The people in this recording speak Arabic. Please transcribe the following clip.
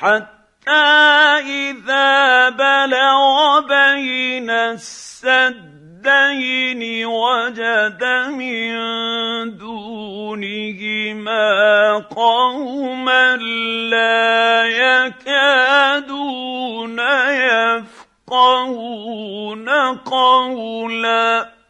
حتى إذا بلغ بين السدين وجد من دونهما قوما لا يكادون يفقهون قولا